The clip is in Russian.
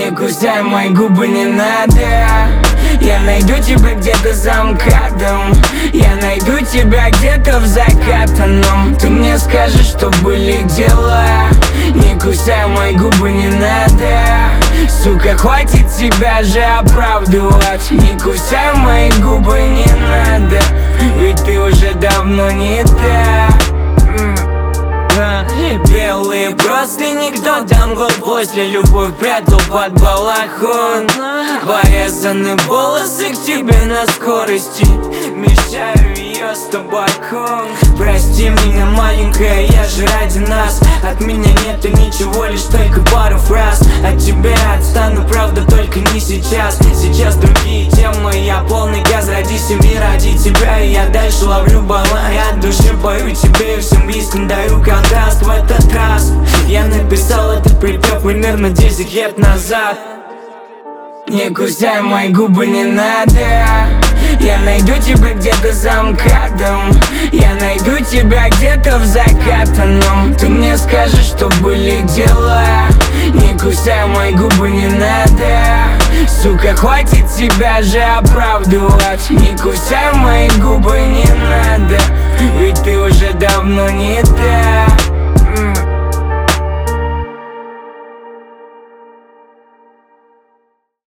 Не кусай мои губы, не надо. Я найду тебя где-то за МКАДом. Я найду тебя где-то в закатанном. Ты мне скажешь, что были дела. Не кусай мои губы, не надо. Сука, хватит тебя же оправдывать. Не кусай мои губы, не надо. Ведь ты уже давно не та. Белые простыни, кто там год после любовь прятал под балахон. Порезаны волосы к тебе на скорости. Мешаю ее с табаком. Прости меня, маленькая, я же ради нас. От меня нету ничего, лишь только пару фраз. От тебя отстану, правда, только не сейчас. Сейчас другие темы, я полный газ. Ради семьи, ради тебя, и я дальше ловлю баланс. Я от души пою тебе и всем близким даю контраст. В этот раз я написал этот припев примерно 10 лет назад. Не кусай мои губы, не надо. Я найду тебя где-то за МКАДом. Я найду тебя где-то в закатанном. Ты мне скажешь, что были дела. Не кусай мои губы, не надо. Сука, хватит тебя же оправдывать. Не кусай мои губы, не надо. Ведь ты уже давно не та.